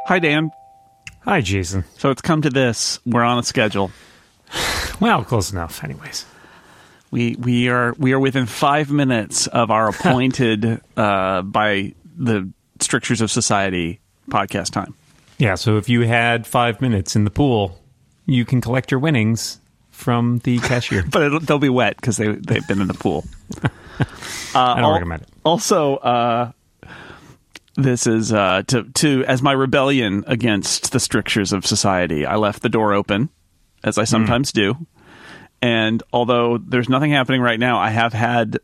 Hi, Dan. Hi, Jason. So it's come to this. We're on a schedule. Well, close enough, anyways. We are within 5 minutes of our appointed by the strictures of society podcast time. Yeah, so if you had 5 minutes in the pool, you can collect your winnings from the cashier. But they'll be wet because they've been in the pool. I don't recommend it. Also, this is to as my rebellion against the strictures of society. I left the door open, as I sometimes do. And although there's nothing happening right now, I have had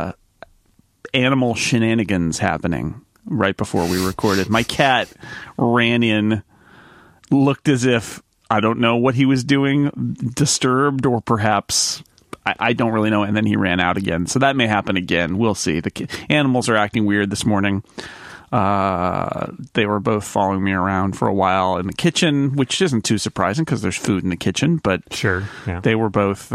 animal shenanigans happening right before we recorded. My cat ran in, looked as if, I don't know what he was doing, disturbed or perhaps, I don't really know, and then he ran out again. So that may happen again. We'll see. The animals are acting weird this morning. They were both following me around for a while in the kitchen, which isn't too surprising because there's food in the kitchen. But sure, yeah. They were both.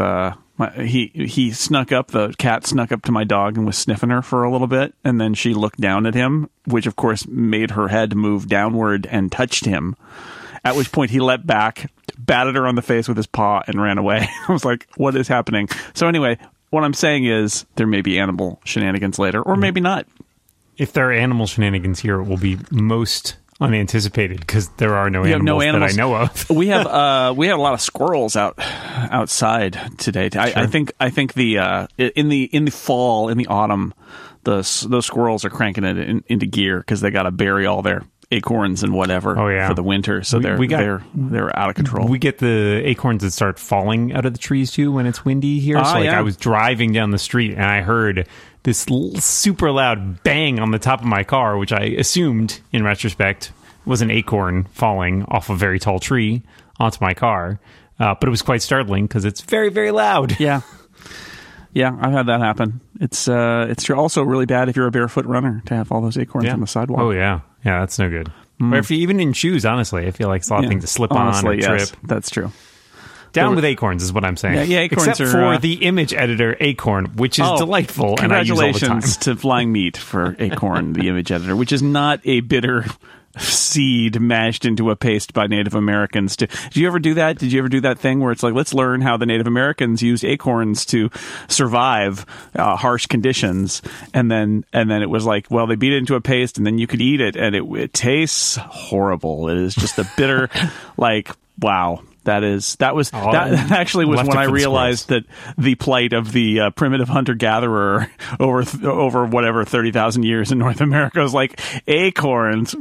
He snuck up. The cat snuck up to my dog and was sniffing her for a little bit, and then she looked down at him, which of course made her head move downward and touched him. At which point he leapt back, batted her on the face with his paw, and ran away. I was like, "What is happening?" So anyway, what I'm saying is there may be animal shenanigans later, or maybe not. If there are animal shenanigans here, it will be most unanticipated because there are no animals that I know of. we had a lot of squirrels outside today. Sure. I think the in the fall, in the autumn, those squirrels are cranking it into gear because they got to bury all their acorns and whatever for the winter. So they're out of control. We get the acorns that start falling out of the trees too when it's windy here. I was driving down the street and I heard this super loud bang on the top of my car, which I assumed, in retrospect, was an acorn falling off a very tall tree onto my car. But it was quite startling because it's very, very loud. Yeah. Yeah, I've had that happen. It's also really bad if you're a barefoot runner to have all those acorns on the sidewalk. Oh, yeah. Yeah, that's no good. Or if you even in shoes, honestly, I feel like it's a lot of things to slip on or trip. That's true. Down with acorns is what I'm saying. Yeah, acorns except for the image editor Acorn, which is delightful, and I use all the time. Congratulations to Flying Meat for Acorn, the image editor, which is not a bitter seed mashed into a paste by Native Americans. Did you ever do that? Did you ever do that thing where it's like, let's learn how the Native Americans used acorns to survive harsh conditions, and then it was like, well, they beat it into a paste, and then you could eat it, and it tastes horrible. It is just a bitter, like, wow. That actually was when I realized that the plight of the primitive hunter-gatherer over whatever 30,000 years in North America was like acorns.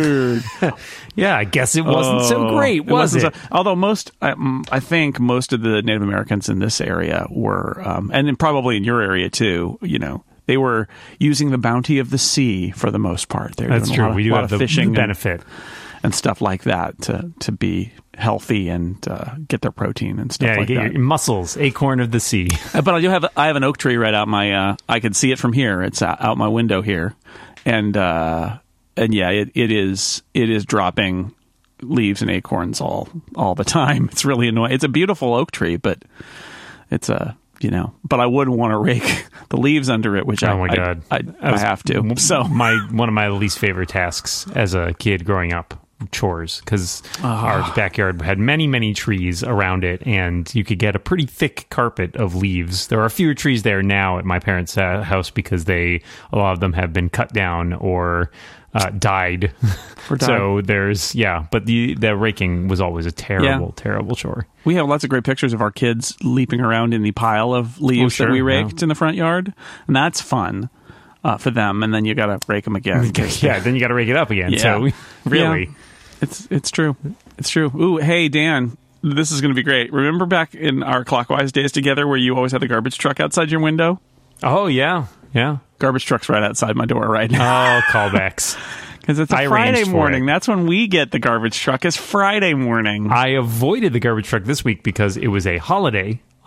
Yeah, I guess it wasn't so great, was it? Although I think most of the Native Americans in this area were, and probably in your area too, they were using the bounty of the sea for the most part. That's true. We do have the fishing benefit and stuff like that to be healthy and get their protein and stuff like that. Yeah, get your muscles, acorn of the sea. But I have an oak tree right out my. I can see it from here. It's out my window here, and yeah, it is dropping leaves and acorns all the time. It's really annoying. It's a beautiful oak tree, but it's But I wouldn't want to rake the leaves under it, which I have to. So one of my least favorite tasks as a kid growing up. Chores, because our backyard had many, many trees around it, and you could get a pretty thick carpet of leaves. There are fewer trees there now at my parents' house because a lot of them have been cut down or died. So but the raking was always a terrible, terrible chore. We have lots of great pictures of our kids leaping around in the pile of leaves that we raked in the front yard, and that's fun. For them, and then you got to rake them again. Yeah, then you got to rake it up again. Yeah. So really, yeah. It's true. It's true. Ooh, hey Dan, this is going to be great. Remember back in our Clockwise days together, where you always had the garbage truck outside your window? Oh yeah. Garbage truck's right outside my door right now. Oh, callbacks. Because it's a Friday morning. That's when we get the garbage truck. Is Friday morning. I avoided the garbage truck this week because it was a holiday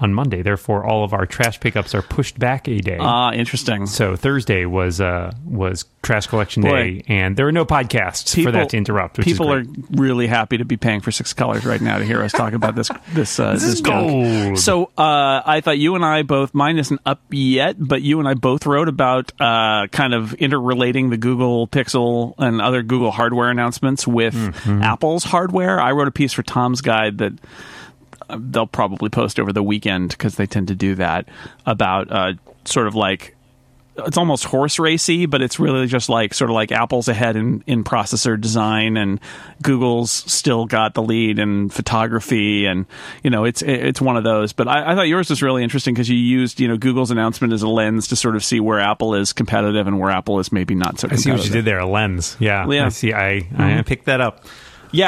on Monday. Therefore, all of our trash pickups are pushed back a day. Interesting. So Thursday was trash collection day, and there were no podcasts for that to interrupt. Which people is are really happy to be paying for 6 colors right now to hear us talk about this is gold. So I thought you and I both, mine isn't up yet, but you and I both wrote about kind of interrelating the Google Pixel and other Google hardware announcements with Apple's hardware. I wrote a piece for Tom's Guide that they'll probably post over the weekend because they tend to do that, about sort of like, it's almost horse racy, but it's really just like sort of like Apple's ahead in processor design and Google's still got the lead in photography, and it's one of those. But I thought yours was really interesting because you used Google's announcement as a lens to sort of see where Apple is competitive and where Apple is maybe not so competitive. I see what you did there, a lens. Yeah. I see. I picked that up. Yeah,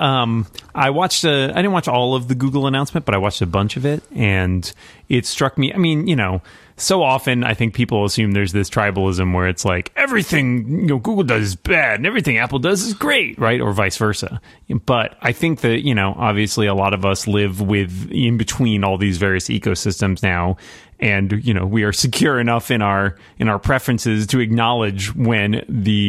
I watched. I didn't watch all of the Google announcement, but I watched a bunch of it, and it struck me. I mean, so often I think people assume there's this tribalism where it's like everything Google does is bad and everything Apple does is great, right? Or vice versa. But I think that obviously a lot of us live in between all these various ecosystems now. And we are secure enough in our preferences to acknowledge when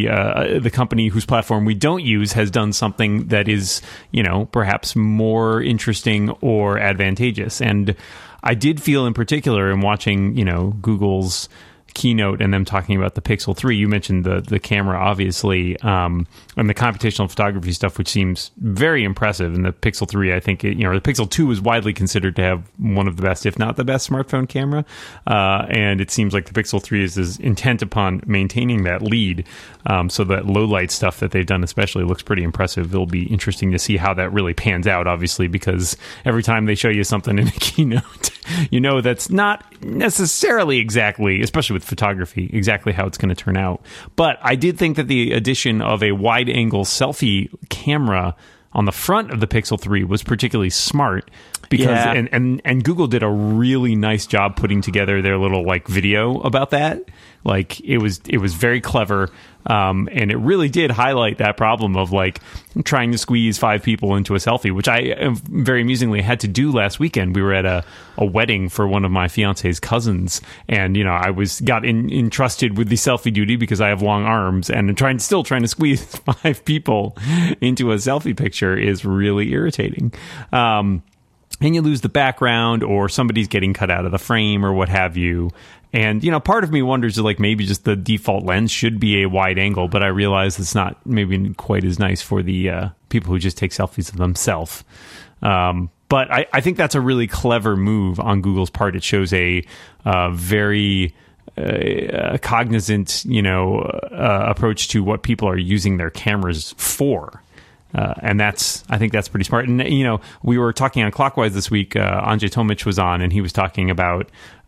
the company whose platform we don't use has done something that is perhaps more interesting or advantageous. And I did feel in particular in watching Google's keynote and them talking about the Pixel 3. You mentioned the camera, obviously, and the computational photography stuff, which seems very impressive. And the Pixel 3, I think, the Pixel 2 is widely considered to have one of the best, if not the best, smartphone camera. And it seems like the Pixel 3 is intent upon maintaining that lead. So that low light stuff that they've done especially looks pretty impressive. It'll be interesting to see how that really pans out, obviously, because every time they show you something in a keynote, that's not necessarily exactly, especially with photography, exactly how it's going to turn out. But I did think that the addition of a wide-angle selfie camera on the front of the Pixel 3 was particularly smart because and Google did a really nice job putting together their little video about that. It was very clever, and it really did highlight that problem of trying to squeeze 5 people into a selfie, which I very amusingly had to do last weekend. We were at a wedding for one of my fiance's cousins, and I got entrusted with the selfie duty because I have long arms, and still trying to squeeze 5 people into a selfie picture is really irritating. And you lose the background, or somebody's getting cut out of the frame, or what have you. And, part of me wonders, maybe just the default lens should be a wide angle, but I realize it's not maybe quite as nice for the people who just take selfies of themselves. But I think that's a really clever move on Google's part. It shows a very cognizant, approach to what people are using their cameras for. And I think that's pretty smart. And, we were talking on Clockwise this week. Andrzej Tomic was on, and he was talking about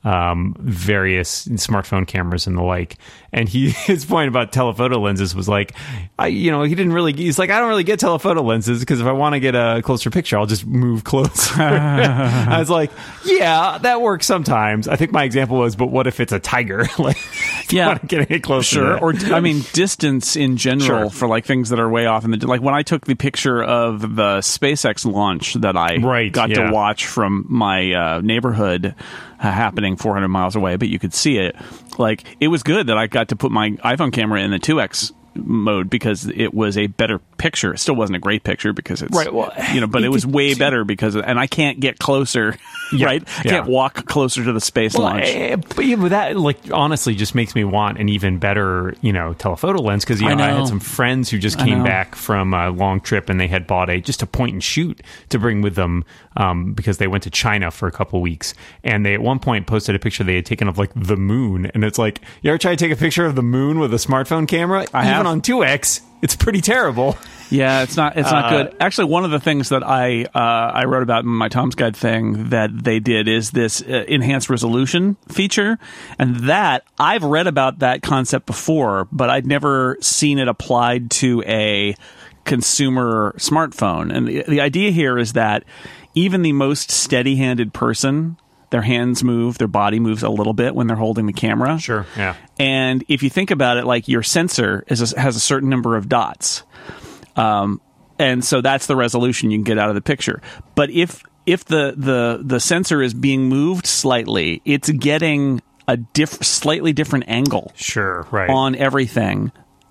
various smartphone cameras and the like. And his point about telephoto lenses was he's I don't really get telephoto lenses because if I want to get a closer picture, I'll just move closer. I was like, yeah, that works sometimes. I think my example was, but what if it's a tiger? Want to get it closer. Sure. Or, distance in general for things that are way off in the, when I took the picture of the SpaceX launch that I got to watch from my neighborhood happening 400 miles away, but you could see it. It was good that I got to put my iPhone camera in the 2x mode because it was a better picture. It still wasn't a great picture because it's right. Well, but it was way better and I can't get closer. Right? I can't walk closer to the space launch. But that honestly just makes me want an even better telephoto lens because I had some friends who just came back from a long trip and they had bought a point and shoot to bring with them because they went to China for a couple weeks, and they at one point posted a picture they had taken of the moon, and it's you ever try to take a picture of the moon with a smartphone camera? Even on 2x, it's pretty terrible. Yeah, it's not good. Actually, one of the things that I wrote about in my Tom's Guide thing that they did is this enhanced resolution feature, and that I've read about that concept before, but I'd never seen it applied to a consumer smartphone. And the idea here is that even the most steady-handed person, their hands move, their body moves a little bit when they're holding the camera. Sure, yeah. And if you think about it, your sensor has a certain number of dots. And so that's the resolution you can get out of the picture. But if if the sensor is being moved slightly, it's getting a slightly different angle. Sure, right. On everything.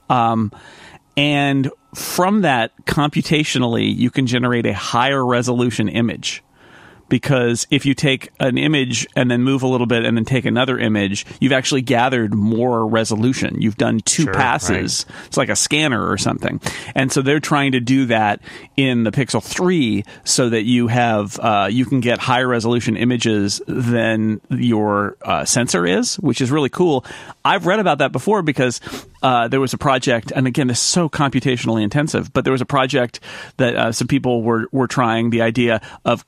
And from that, computationally, you can generate a higher resolution image. Because if you take an image and then move a little bit and then take another image, you've actually gathered more resolution. You've done two passes. Right. It's like a scanner or something. And so they're trying to do that in the Pixel 3 so that you have you can get higher resolution images than your sensor is, which is really cool. I've read about that before because there was a project, and again, this is so computationally intensive, but there was a project that some people were trying the idea of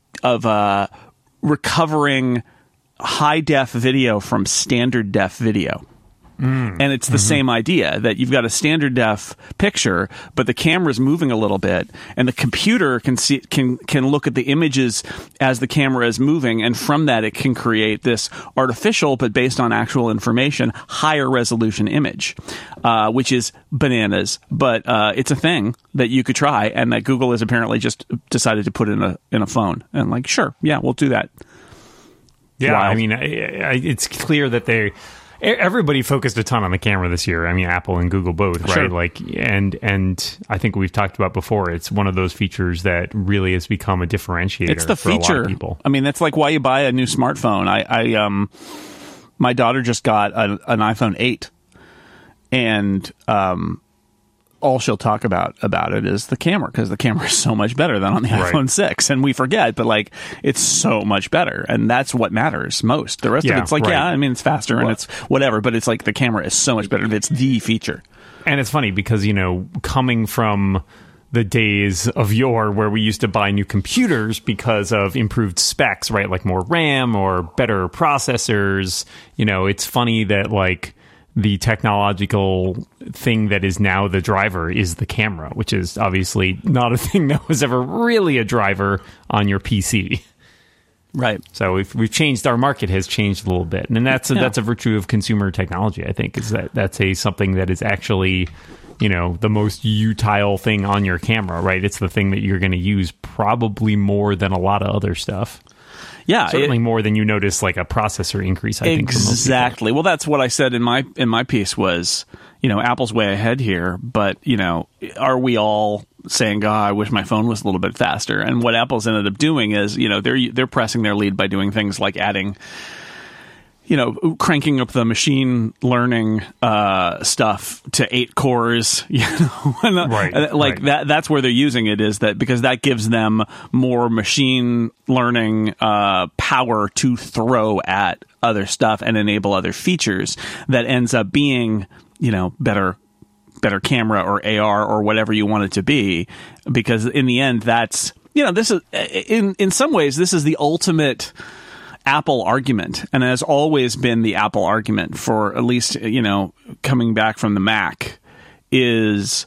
recovering high def video from standard def video. And it's the same idea that you've got a standard def picture, but the camera's moving a little bit, and the computer can look at the images as the camera is moving, and from that it can create this artificial, but based on actual information, higher resolution image, which is bananas. But it's a thing that you could try, and that Google has apparently just decided to put in a phone. And like, sure, yeah, we'll do that. Yeah, Wild. I mean, it's clear that everybody focused a ton on the camera this year. I mean, Apple and Google both, right? Sure. Like, and I think we've talked about before. It's one of those features that really has become a differentiator. It's the for feature. A lot of people. I mean, that's like why you buy a new smartphone. I my daughter just got an iPhone 8, and all she'll talk about it is the camera, because the camera is so much better than on the iPhone 6, and we forget, but like, it's so much better, and that's what matters most. The rest of it's like, I mean, it's faster and it's whatever, but it's like the camera is so much better. It's the feature. And it's funny because, you know, coming from the days of yore where we used to buy new computers because of improved specs, right? Like more RAM or better processors. You know, it's funny that like the technological thing that is now the driver is the camera, which is obviously not a thing that was ever really a driver on your PC. Right. So we've changed. Our market has changed a little bit, and that's a virtue of consumer technology. I think is that's something that is actually, you know, the most utile thing on your camera. Right. It's the thing that you're going to use probably more than a lot of other stuff. Yeah, certainly more than you notice, like a processor increase. I think exactly. Well, that's what I said in my piece was, you know, Apple's way ahead here, but you know, are we all saying, "God, I wish my phone was a little bit faster"? And what Apple's ended up doing is, you know, they're pressing their lead by doing things like adding, you know, cranking up the machine learning stuff to 8 cores, you know, like that. That's where they're using it, is that because that gives them more machine learning power to throw at other stuff and enable other features that ends up being, you know, better camera or AR or whatever you want it to be, because in the end, that's, you know, this is in some ways this is the ultimate Apple argument, and has always been the Apple argument for at least, you know, coming back from the Mac, is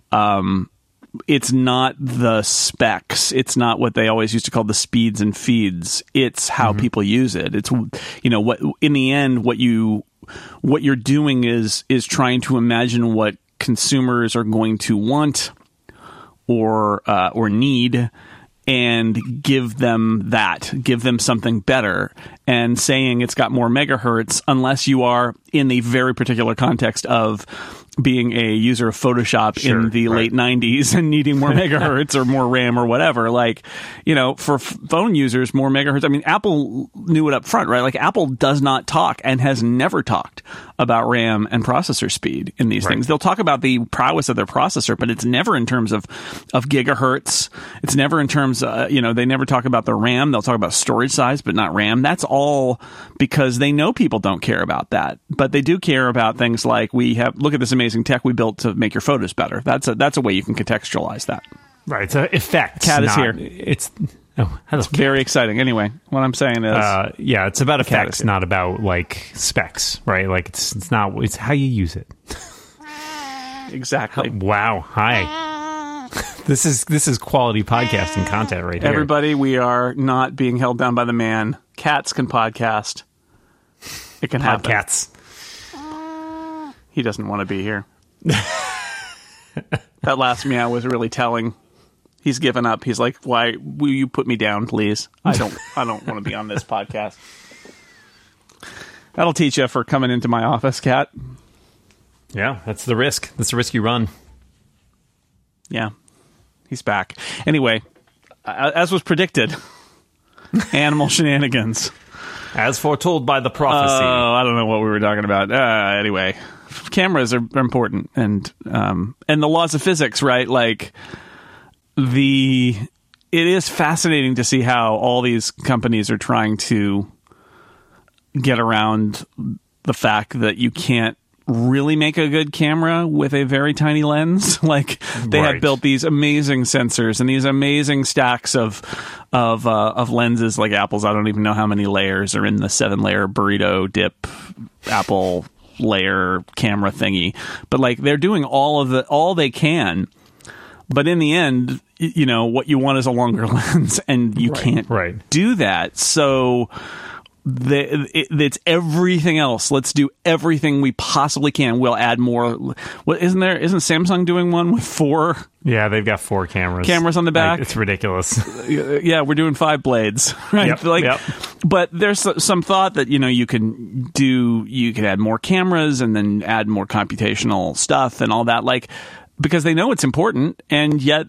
it's not the specs, it's not what they always used to call the speeds and feeds, it's how people use it. It's, you know, what in the end what you're doing is trying to imagine what consumers are going to want or need, and give them something better, and saying it's got more megahertz, unless you are in the very particular context of being a user of Photoshop in the late 90s and needing more megahertz or more RAM or whatever. Like, you know, for phone users, more megahertz. I mean, Apple knew it up front, right? Like, Apple does not talk and has never talked about RAM and processor speed in these things. They'll talk about the prowess of their processor, but it's never in terms of gigahertz. It's never in terms, you know, they never talk about the RAM. They'll talk about storage size, but not RAM. That's all because they know people don't care about that. But they do care about things like, look at this amazing tech we built to make your photos better. That's a way you can contextualize that. Right. It's an effect. Cat is here. It's very exciting. Anyway, what I'm saying is, it's about effects, not about like specs, right? Like it's how you use it. Exactly. Wow. Hi. This is quality podcasting content right here. Everybody, we are not being held down by the man. Cats can podcast. It can happen. Podcasts. He doesn't want to be here. That last meow was really telling. He's given up. He's like, "Why will you put me down, please? I don't want to be on this podcast." That'll teach you for coming into my office, Kat. Yeah, that's the risk. That's the risk you run. Yeah, he's back. Anyway, as was predicted, animal shenanigans. As foretold by the prophecy. Oh, I don't know what we were talking about. Anyway, cameras are important, and the laws of physics, right? Like it is fascinating to see how all these companies are trying to get around the fact that you can't really make a good camera with a very tiny lens. Like they have built these amazing sensors and these amazing stacks of lenses, like Apple's. I don't even know how many layers are in the 7-layer burrito dip Apple layer camera thingy, but like they're doing all they can. But in the end, you know, what you want is a longer lens, and you can't do that. So it's everything else. Let's do everything we possibly can. We'll add more. Isn't Samsung doing one with 4? Yeah, they've got 4 cameras on the back. It's ridiculous. Yeah, we're doing 5 blades, right? Yep. But there's some thought that, you know, you can add more cameras and then add more computational stuff and all that, like, because they know it's important, and yet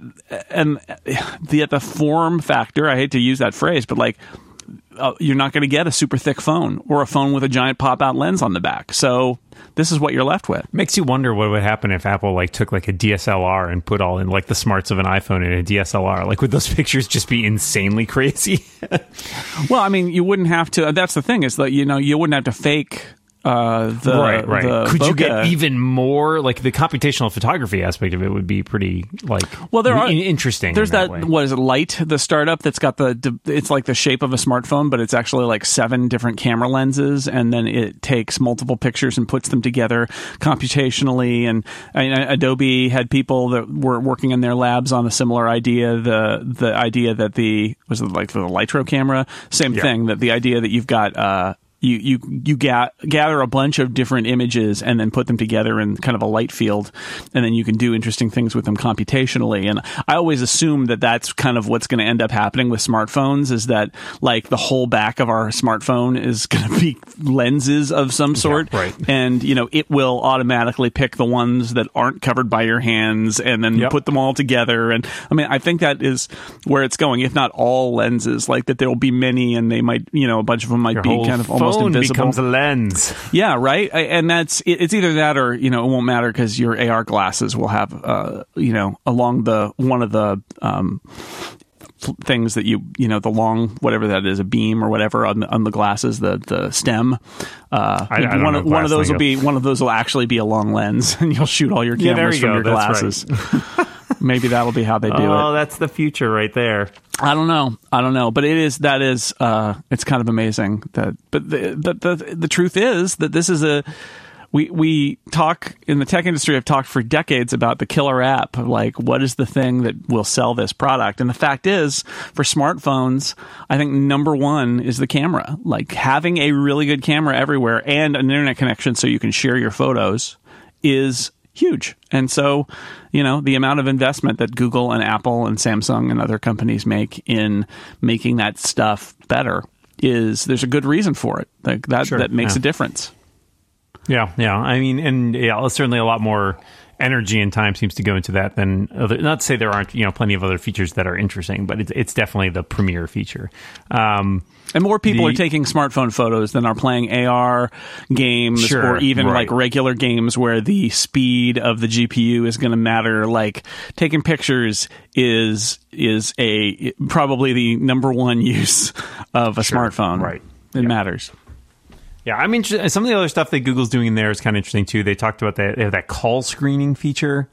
the form factor, I hate to use that phrase, but like, you're not going to get a super thick phone or a phone with a giant pop-out lens on the back. So this is what you're left with. Makes you wonder what would happen if Apple like took like a DSLR and put all in like the smarts of an iPhone in a DSLR. Like, would those pictures just be insanely crazy? Well, I mean, you wouldn't have to. That's the thing, is that, you know, you wouldn't have to fake the could bokeh. you get even more, like the computational photography aspect of it would be pretty interesting. There's that way. What is it, Light, the startup that's got it's like the shape of a smartphone, but it's actually like 7 different camera lenses, and then it takes multiple pictures and puts them together computationally. And Adobe had people that were working in their labs on a similar idea. The idea that for the Lytro camera, same thing, that the idea that you've got you gather a bunch of different images and then put them together in kind of a light field, and then you can do interesting things with them computationally. And I always assume that that's kind of what's going to end up happening with smartphones, is that like the whole back of our smartphone is going to be lenses of some sort. Yeah, right. And, you know, it will automatically pick the ones that aren't covered by your hands and then put them all together. And I mean, I think that is where it's going, if not all lenses, like that there will be many, and they might, you know, a bunch of them might be kind of almost invisible. Becomes a lens. Yeah, right. And it's either that, or, you know, it won't matter because your AR glasses will have, you know, along one of the things that you know, the long, whatever that is, a beam or whatever on the glasses, the stem. One of those will actually be a long lens, and you'll shoot all your cameras from your glasses. Right. Maybe that'll be how they do it. Oh, that's the future right there. I don't know, but it's kind of amazing but the truth is that this is we talk in the tech industry. I've talked for decades about the killer app, like what is the thing that will sell this product? And the fact is, for smartphones, I think number one is the camera. Like having a really good camera everywhere and an internet connection so you can share your photos is huge. And so, you know, the amount of investment that Google and Apple and Samsung and other companies make in making that stuff better there's a good reason for it. Like that makes a difference. Yeah. I mean, and certainly a lot more energy and time seems to go into that than other. Not to say there aren't, you know, plenty of other features that are interesting, but it's definitely the premier feature. And more people are taking smartphone photos than are playing AR games, or even like regular games where the speed of the GPU is going to matter. Like taking pictures is probably the number one use of a smartphone. Right. It matters. Yeah, I mean, some of the other stuff that Google's doing in there is kind of interesting too. They talked about that call screening feature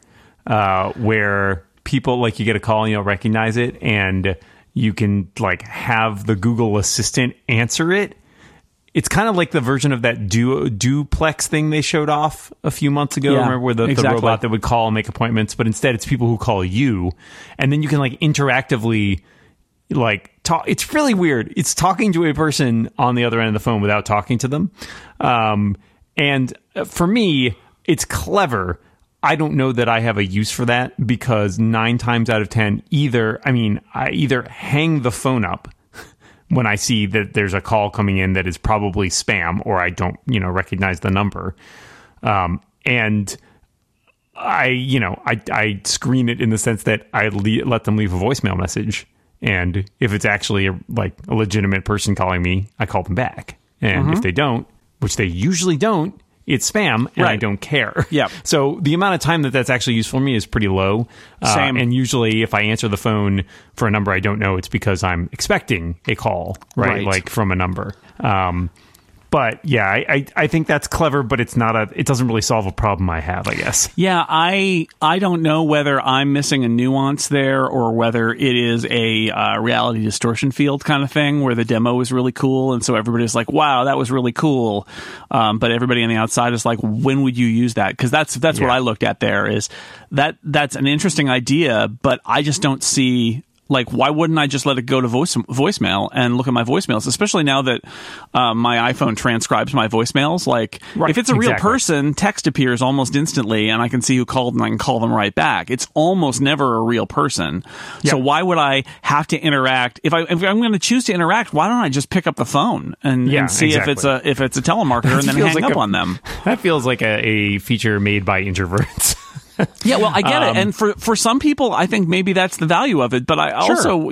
where people, like, you get a call and you'll recognize it, and you can like have the Google Assistant answer it. It's kind of like the version of that duplex thing they showed off a few months ago. Remember, where the robot that would call and make appointments, but instead it's people who call you, and then you can like interactively like talk. It's really weird. It's talking to a person on the other end of the phone without talking to them. And for me, it's clever. I don't know that I have a use for that, because 9 times out of 10, I either hang the phone up when I see that there's a call coming in that is probably spam, or I don't, recognize the number. And I screen it in the sense that I let them leave a voicemail message. And if it's actually a legitimate person calling me, I call them back. And if they don't, which they usually don't, it's spam, and I don't care. Yeah. So the amount of time that's actually useful for me is pretty low. Same. And usually if I answer the phone for a number I don't know, it's because I'm expecting a call, right? Like from a number. But yeah, I think that's clever, but it doesn't really solve a problem I have, I guess. Yeah, I don't know whether I'm missing a nuance there, or whether it is a reality distortion field kind of thing where the demo is really cool, and so everybody's like, "Wow, that was really cool," but everybody on the outside is like, "When would you use that?" Because that's what I looked at there. Is that's an interesting idea, but I just don't see. Like, why wouldn't I just let it go to voicemail and look at my voicemails? Especially now that my iPhone transcribes my voicemails. Like, if it's a real person, text appears almost instantly, and I can see who called, and I can call them right back. It's almost never a real person. Yep. So why would I have to interact? If I'm going to choose to interact, why don't I just pick up the phone and see if it's a telemarketer and then hang up on them? That feels like a feature made by introverts. Yeah, well, I get it, and for some people, I think maybe that's the value of it. But I also,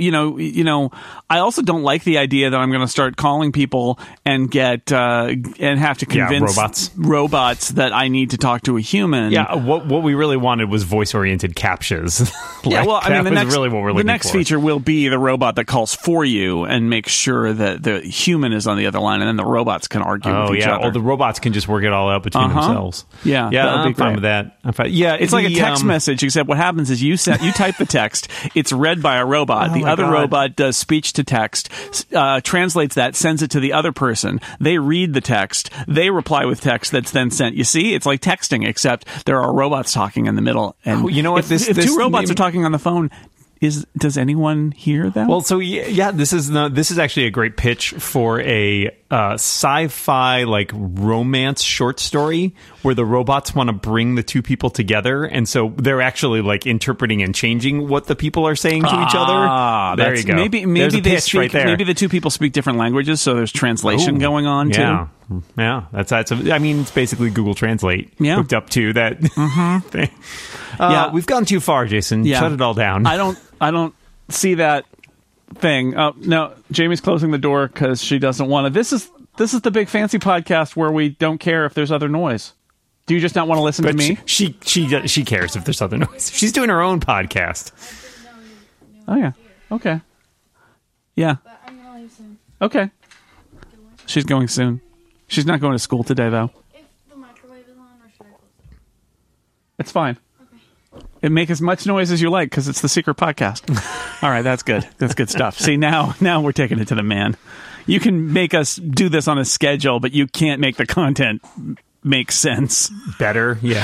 I also don't like the idea that I'm going to start calling people and get and have to convince robots that I need to talk to a human. Yeah, what we really wanted was voice-oriented captchas. The next feature will be the robot that calls for you and makes sure that the human is on the other line, and then the robots can argue with each other. Oh, the robots can just work it all out between themselves. Yeah, I'm fine with that. Yeah, it's like a text message, except what happens is you type the text, it's read by a robot. The other robot does speech to text, translates that, sends it to the other person. They read the text, they reply with text that's then sent. You see, it's like texting, except there are robots talking in the middle. And you know what? If two robots are talking on the phone, does anyone hear them? Well, so this is actually a great pitch for a sci-fi romance short story where the robots want to bring the two people together, and so they're actually interpreting and changing what the people are saying to each other. There you go. Maybe they speak. Right there. Maybe the two people speak different languages, so there's translation going on too. Yeah, that's. I mean, it's basically Google Translate hooked up to that thing. We've gone too far, Jason. Yeah. Shut it all down. I don't see that thing. No, Jamie's closing the door because she doesn't want to. This is the Big Fancy Podcast where we don't care if there's other noise. Do you just not want to listen to me? She cares if there's other noise. She's doing her own podcast. Oh yeah. Okay. Yeah. But I'm gonna leave soon. Okay. She's going soon. She's not going to school today though. If the microwave is on, or should I close it? It's fine. And make as much noise as you like because it's the secret podcast. All right, that's good. That's good stuff. See, now we're taking it to the man. You can make us do this on a schedule, but you can't make the content make sense. Better, yeah.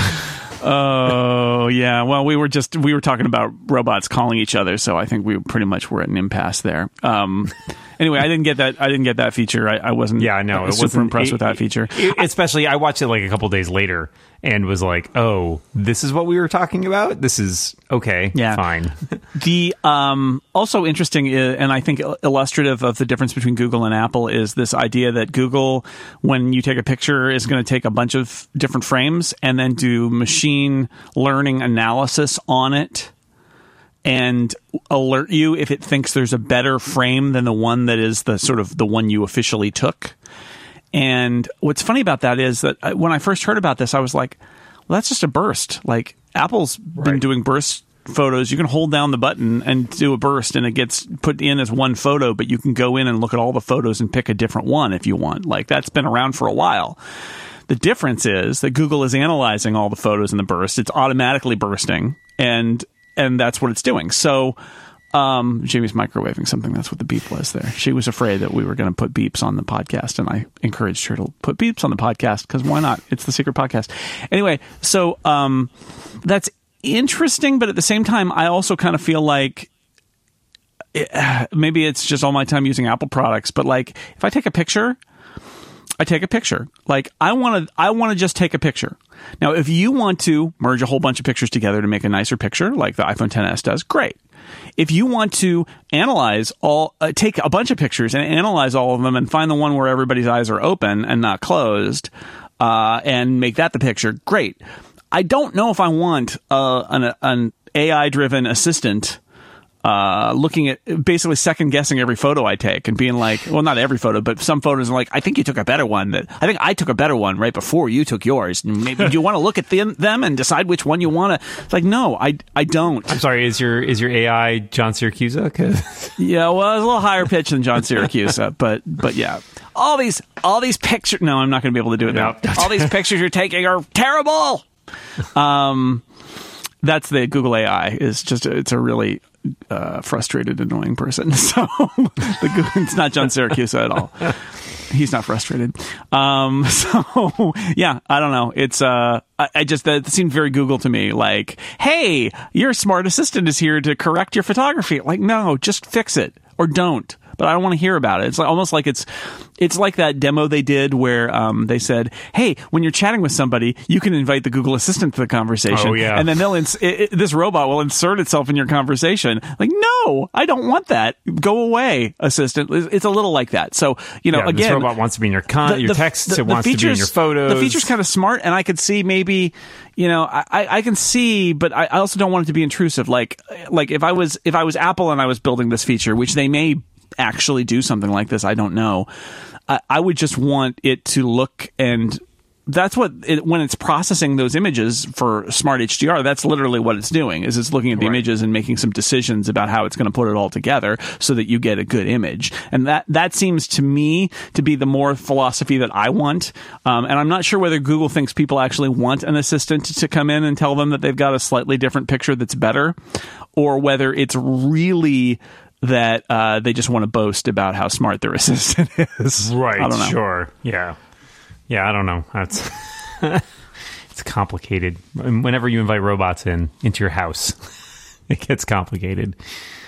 Oh, yeah. Well, we were talking about robots calling each other, so I think we pretty much were at an impasse there. Anyway, I didn't get that feature. I wasn't. Yeah, no, super impressed with that feature. Especially, I watched it a couple days later and was like, "Oh, this is what we were talking about. This is okay. Yeah, fine." The also interesting, and I think illustrative of the difference between Google and Apple is this idea that Google, when you take a picture, is going to take a bunch of different frames and then do machine learning analysis on it and alert you if it thinks there's a better frame than the one that is the sort of the one you officially took. And what's funny about that is that when I first heard about this, I was like, well, that's just a burst. Like Apple's been doing burst photos. You can hold down the button and do a burst and it gets put in as one photo, but you can go in and look at all the photos and pick a different one if you want. Like that's been around for a while. The difference is that Google is analyzing all the photos in the burst. It's automatically bursting and that's what it's doing. So Jamie's microwaving something. That's what the beep was there. She was afraid that we were going to put beeps on the podcast, and I encouraged her to put beeps on the podcast because why not? It's the secret podcast. Anyway, so that's interesting, but at the same time, I also kind of feel like maybe it's just all my time using Apple products, but like if I take a picture I take a picture. Like I want to just take a picture. Now, if you want to merge a whole bunch of pictures together to make a nicer picture, like the iPhone XS does, great. If you want to analyze take a bunch of pictures and analyze all of them and find the one where everybody's eyes are open and not closed, and make that the picture, great. I don't know if I want an AI-driven assistant looking at basically second guessing every photo I take and being like, well, not every photo, but some photos are like, I think you took a better one. I think I took a better one right before you took yours. Maybe do you want to look at them and decide which one you want to? It's like, no, I don't. I'm sorry. Is your AI John Syracuse? Yeah, well, it's a little higher pitch than John Syracuse, but yeah, all these pictures. No, I'm not going to be able to do it now. All these pictures you're taking are terrible. That's the Google AI. It's a really frustrated, annoying person. So it's not John Syracuse at all. He's not frustrated. So yeah, I don't know. It's that seemed very Google to me. Like, hey, your smart assistant is here to correct your photography. Like, no, just fix it or don't. But I don't want to hear about it. It's almost like it's like that demo they did where they said, "Hey, when you're chatting with somebody, you can invite the Google Assistant to the conversation, and then this robot will insert itself in your conversation." Like, no, I don't want that. Go away, Assistant. It's a little like that. So again, this robot wants to be in your texts. It wants to be in your photos. The feature's kind of smart, and I could see maybe. I can see, but I also don't want it to be intrusive. Like if I was Apple and I was building this feature, which they may actually do something like this, I don't know. I would just want it to look, and that's when it's processing those images for Smart HDR, that's literally what it's doing, is it's looking at the images and making some decisions about how it's going to put it all together so that you get a good image. And that seems to me to be the more philosophy that I want. And I'm not sure whether Google thinks people actually want an assistant to come in and tell them that they've got a slightly different picture that's better, or whether it's really that they just want to boast about how smart their assistant is. Right. I don't know. Sure. Yeah. Yeah, I don't know. That's it's complicated. Whenever you invite robots into your house, it gets complicated.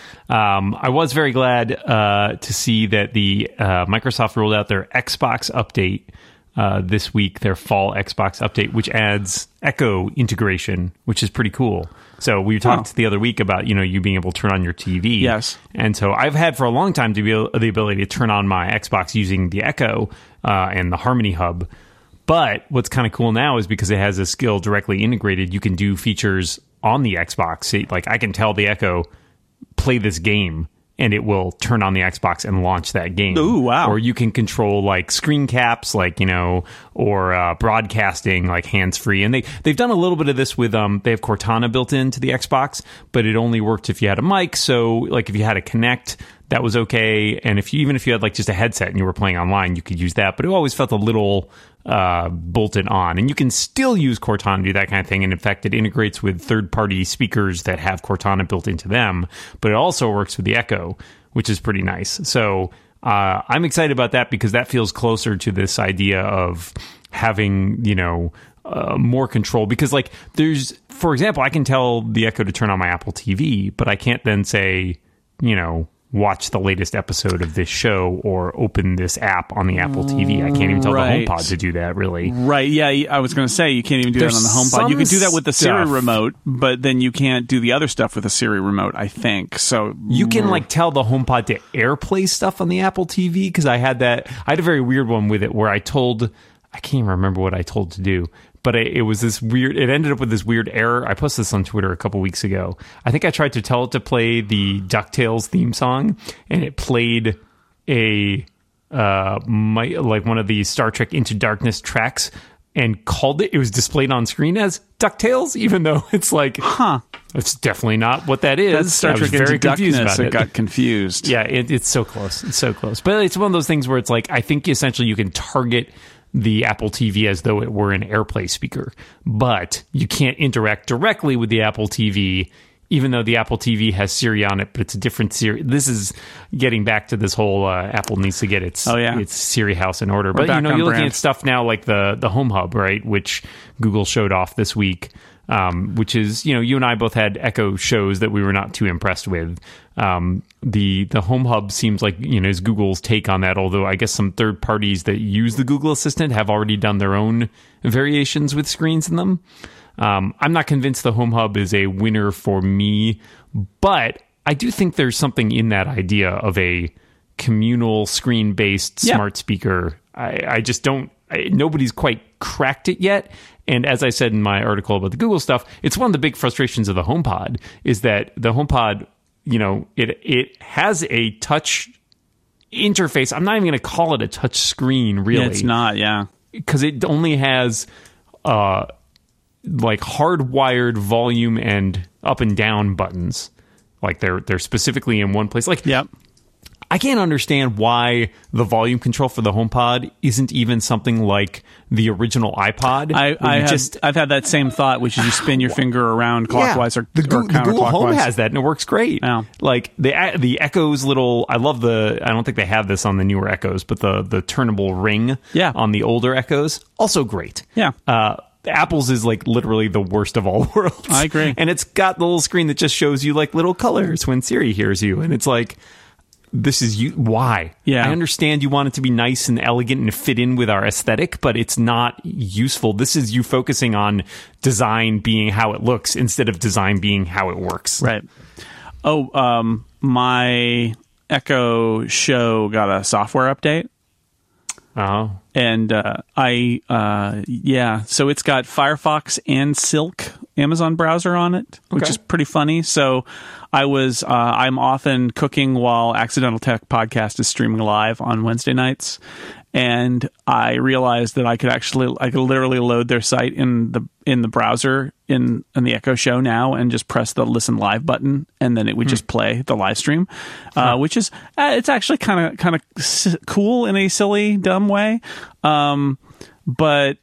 I was very glad to see that the Microsoft rolled out their Xbox update this week, their fall Xbox update, which adds Echo integration, which is pretty cool. So we talked the other week about, you being able to turn on your TV. Yes. And so I've had for a long time the ability to turn on my Xbox using the Echo and the Harmony Hub. But what's kind of cool now is because it has a skill directly integrated, you can do features on the Xbox. So, like, I can tell the Echo, play this game, and it will turn on the Xbox and launch that game. Ooh, wow. Or you can control like screen caps, like, or broadcasting, like hands-free. And they've done a little bit of this with, they have Cortana built into the Xbox, but it only worked if you had a mic. So like if you had a Kinect, that was okay. And even if you had like just a headset and you were playing online, you could use that. But it always felt a little bolted on. And you can still use Cortana to do that kind of thing. And in fact, it integrates with third-party speakers that have Cortana built into them. But it also works with the Echo, which is pretty nice. So I'm excited about that because that feels closer to this idea of having, more control. Because like for example, I can tell the Echo to turn on my Apple TV, but I can't then say, watch the latest episode of this show or open this app on the Apple TV. I can't even tell the HomePod to do that, really. Right, yeah, I was going to say, you can't even do that on the HomePod. You can do that with the Siri remote, but then you can't do the other stuff with the Siri remote, I think. So you can like tell the HomePod to AirPlay stuff on the Apple TV, because I had a very weird one with it where I can't even remember what I told to do. But it was this weird, it ended up with this weird error. I posted this on Twitter a couple weeks ago. I think I tried to tell it to play the DuckTales theme song, and it played like one of the Star Trek Into Darkness tracks and called it was displayed on screen as DuckTales, even though it's like, it's definitely not what that is. That's Star Trek Into Darkness. It got confused. Yeah, it's so close. It's so close. But it's one of those things where it's like, I think essentially you can target the Apple TV as though it were an AirPlay speaker, but you can't interact directly with the Apple TV, even though the Apple TV has Siri on it, but it's a different Siri. This is getting back to this whole Apple needs to get its Siri house in order. But you're looking at stuff now like the Home Hub, right, which Google showed off this week. which is, you and I both had Echo shows that we were not too impressed with. The Home Hub seems like, is Google's take on that, although I guess some third parties that use the Google Assistant have already done their own variations with screens in them. I'm not convinced the Home Hub is a winner for me, but I do think there's something in that idea of a communal screen-based smart speaker. I just don't... nobody's quite cracked it yet. And as I said in my article about the Google stuff, it's one of the big frustrations of the HomePod is that the HomePod, it has a touch interface. I'm not even going to call it a touch screen, really. Yeah, it's not, yeah. Because it only has like hardwired volume and up and down buttons. Like they're specifically in one place. Like, yep. I can't understand why the volume control for the HomePod isn't even something like the original iPod. I've had that same thought, which is you spin your finger around clockwise or counterclockwise. The Google Home has that, and it works great. Yeah. Like the Echo's little, I don't think they have this on the newer Echoes, but the turnable ring on the older Echoes, also great. Yeah. Apple's is like literally the worst of all worlds. I agree. And it's got the little screen that just shows you like little colors when Siri hears you, and it's like, this is you. Why? Yeah. I understand you want it to be nice and elegant and fit in with our aesthetic, but it's not useful. This is you focusing on design being how it looks instead of design being how it works. Right. Oh, my Echo Show got a software update. Oh. And so it's got Firefox and Silk Amazon browser on it, which is pretty funny. So I'm often cooking while Accidental Tech Podcast is streaming live on Wednesday nights. And I realized that I could literally load their site in the browser in the Echo Show now and just press the listen live button, and then it would just play the live stream, which is it's actually kind of cool in a silly, dumb way. But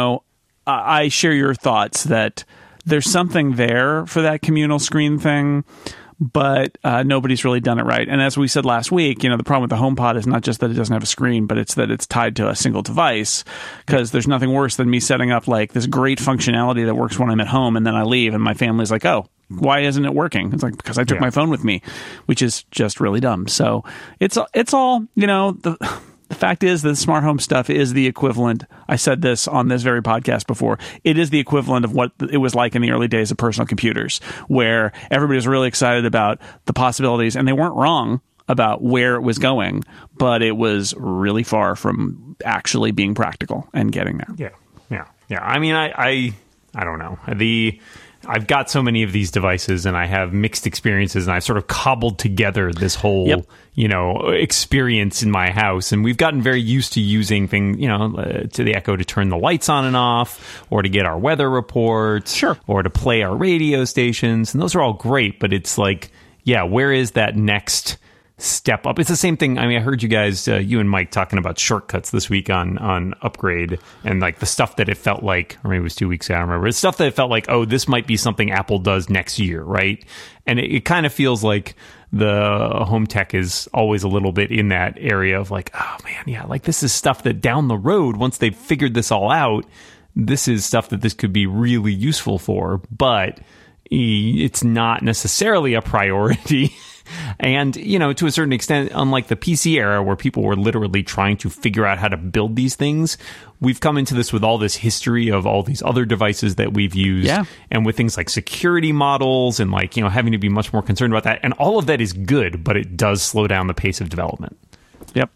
I share your thoughts that there's something there for that communal screen thing. But nobody's really done it right. And as we said last week, the problem with the HomePod is not just that it doesn't have a screen, but it's that it's tied to a single device, because there's nothing worse than me setting up like this great functionality that works when I'm at home, and then I leave and my family's like, oh, why isn't it working? It's like, because I took my phone with me, which is just really dumb. So it's all, the fact is that the smart home stuff is the equivalent. I said this on this very podcast before. It is the equivalent of what it was like in the early days of personal computers, where everybody was really excited about the possibilities, and they weren't wrong about where it was going, but it was really far from actually being practical and getting there. Yeah. I mean, I don't know. I've got so many of these devices, and I have mixed experiences, and I've sort of cobbled together this whole, experience in my house. And we've gotten very used to using things, to the Echo to turn the lights on and off, or to get our weather reports, or to play our radio stations. And those are all great, but it's like, where is that next step up? It's the same thing. I mean, I heard you guys, you and Mike, talking about shortcuts this week on Upgrade, and like the stuff that it felt like, or maybe it was 2 weeks ago, I don't remember. It's stuff that it felt like, oh, this might be something Apple does next year, right? And it kind of feels like the home tech is always a little bit in that area of like, oh man, like this is stuff that down the road, once they've figured this all out, this is stuff that this could be really useful for, but it's not necessarily a priority. And, to a certain extent, unlike the PC era where people were literally trying to figure out how to build these things, we've come into this with all this history of all these other devices that we've used, and with things like security models and like, having to be much more concerned about that. And all of that is good, but it does slow down the pace of development. Yep.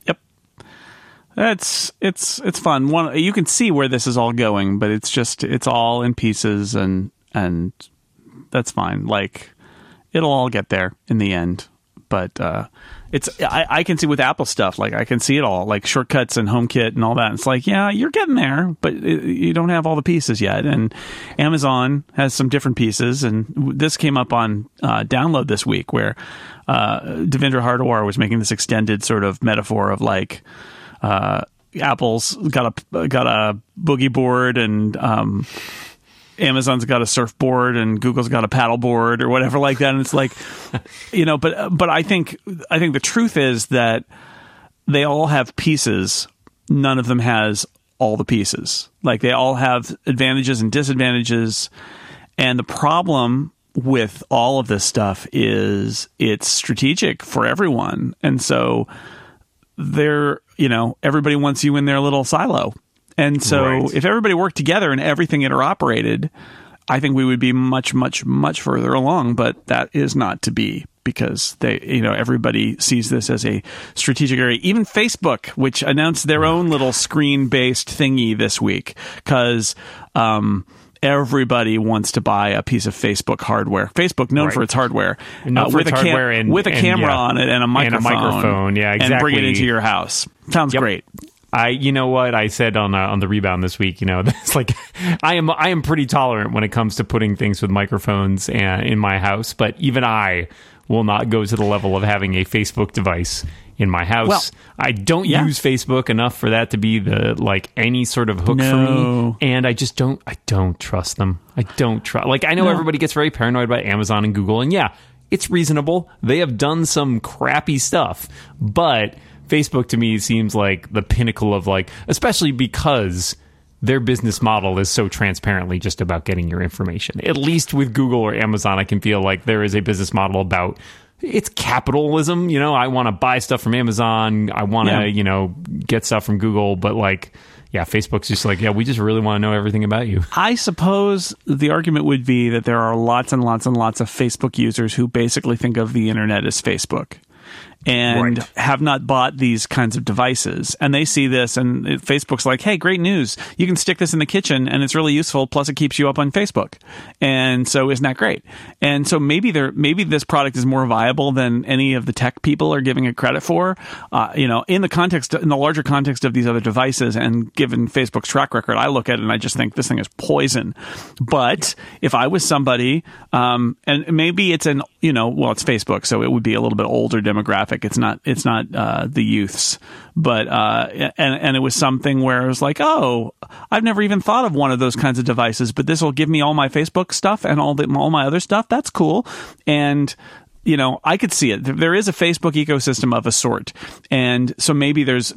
It's fun. You can see where this is all going, but it's all in pieces, and that's fine. Like, it'll all get there in the end, but I can see with Apple stuff, like I can see it all, like shortcuts and HomeKit and all that. It's like, you're getting there, but you don't have all the pieces yet. And Amazon has some different pieces, and this came up on Download this week, where Devendra Hardawar was making this extended sort of metaphor of like Apple's got a boogie board, and Amazon's got a surfboard, and Google's got a paddleboard or whatever like that. And it's like, but I think the truth is that they all have pieces. None of them has all the pieces. Like, they all have advantages and disadvantages. And the problem with all of this stuff is it's strategic for everyone. And so everybody wants you in their little silo. And so if everybody worked together and everything interoperated, I think we would be much, much, much further along. But that is not to be, because everybody sees this as a strategic area. Even Facebook, which announced their own little screen-based thingy this week, because everybody wants to buy a piece of Facebook hardware. Facebook, known for its hardware, with a camera on it and a microphone. Yeah, exactly. And bring it into your house. Sounds great. You know what I said on the Rebound this week, it's like I am pretty tolerant when it comes to putting things with microphones in my house, but even I will not go to the level of having a Facebook device in my house. Well, I don't use Facebook enough for that to be any sort of hook for me, and I don't trust them. I don't trust. I know everybody gets very paranoid about Amazon and Google, and it's reasonable. They have done some crappy stuff, but Facebook to me seems like the pinnacle of especially because their business model is so transparently just about getting your information. At least with Google or Amazon, I can feel like there is a business model about it's capitalism. I want to buy stuff from Amazon. I want to, get stuff from Google. But Facebook's just we just really want to know everything about you. I suppose the argument would be that there are lots and lots and lots of Facebook users who basically think of the internet as Facebook and have not bought these kinds of devices. And they see this, and Facebook's like, hey, great news. You can stick this in the kitchen, and it's really useful, plus it keeps you up on Facebook. And so isn't that great? And so maybe this product is more viable than any of the tech people are giving it credit for, in the larger context of these other devices. And given Facebook's track record, I look at it and I just think this thing is poison. But if I was somebody, and maybe it's it's Facebook, so it would be a little bit older demographic. It's not the youths, but and it was something where I was like, oh, I've never even thought of one of those kinds of devices, but this will give me all my Facebook stuff and all my other stuff. That's cool. And I could see it. There is a Facebook ecosystem of a sort, and so maybe there's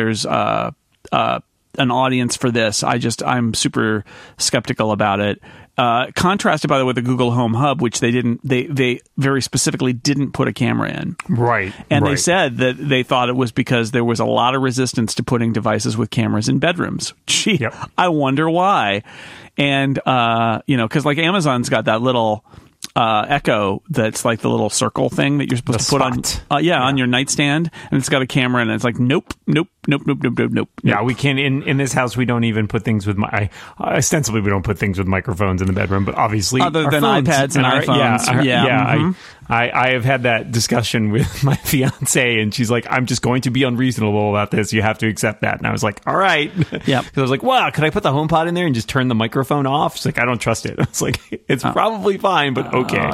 an audience for this. I'm super skeptical about it. Contrasted, by the way, with the Google Home Hub, which they very specifically didn't put a camera in. Right. And they said that they thought it was because there was a lot of resistance to putting devices with cameras in bedrooms. Gee, I wonder why. And, because Amazon's got that little Echo that's like the little circle thing that you're supposed to put on your nightstand, and it's got a camera, and it's like nope. Yeah, we can in this house we don't even put things with ostensibly we don't put things with microphones in the bedroom, but obviously other than iPads and iPhones. I have had that discussion with my fiance, and she's like, I'm just going to be unreasonable about this. You have to accept that. And I was like, all right. Yeah. Because I was like, wow, could I put the HomePod in there and just turn the microphone off? She's like, I don't trust it. I was like, it's probably fine, but okay.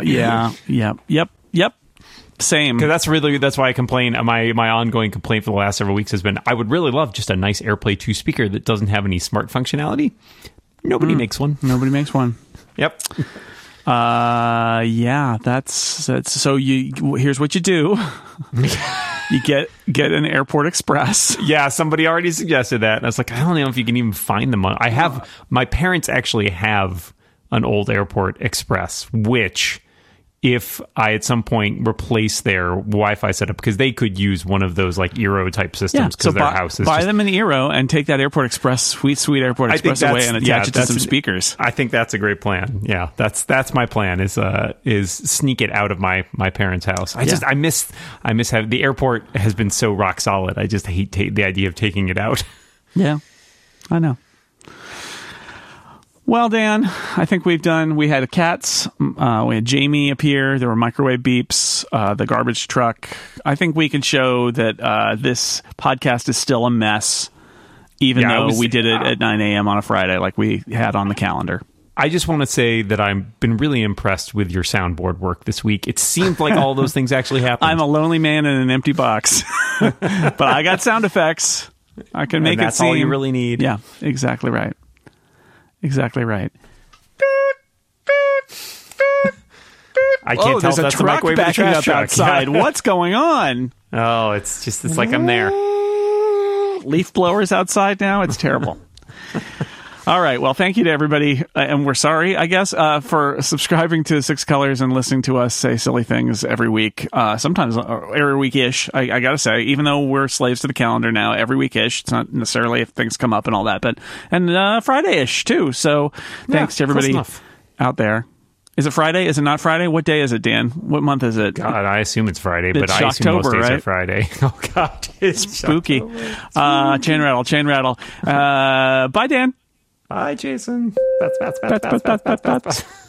Yep. Same. Because that's why I complain. My ongoing complaint for the last several weeks has been, I would really love just a nice AirPlay 2 speaker that doesn't have any smart functionality. Nobody makes one. Nobody makes one. Yep. That's so here's what you do. You get an Airport Express. Yeah, somebody already suggested that, and I was like, I don't know if you can even find them. My parents actually have an old Airport Express, which, if I at some point replace their Wi-Fi setup, because they could use one of those Eero type systems, because their house is buy them in Eero and take that Airport Express, sweet Airport Express away and attach it to some speakers. I think that's a great plan. Yeah, that's my plan is sneak it out of my parents' house. I miss having the airport has been so rock solid. I just hate the idea of taking it out. Yeah, I know. Well, Dan, I think we had cats, we had Jamie appear, there were microwave beeps, the garbage truck. I think we can show that this podcast is still a mess, even though we did it at 9 a.m. on a Friday like we had on the calendar. I just want to say that I've been really impressed with your soundboard work this week. It seemed like all those things actually happened. I'm a lonely man in an empty box, but I got sound effects. I can make it seem. That's all you really need. Yeah, exactly right. Exactly right. I can't tell if that's the microwave or the trash truck outside. What's going on? Oh, it's like I'm there. Leaf blowers outside now. It's terrible. All right. Well, thank you to everybody. And we're sorry, I guess, for subscribing to Six Colors and listening to us say silly things every week. Sometimes every week-ish, I got to say, even though we're slaves to the calendar now, every week-ish. It's not necessarily if things come up and all that, but Friday-ish, too. So thanks to everybody out there. Is it Friday? Is it not Friday? What day is it, Dan? What month is it? God, I assume it's Friday, It's but I assume most Shocktober, days right? are Friday. Oh, God. It's Spooky. Chain rattle. Bye, Dan. Bye, Jason. Bats.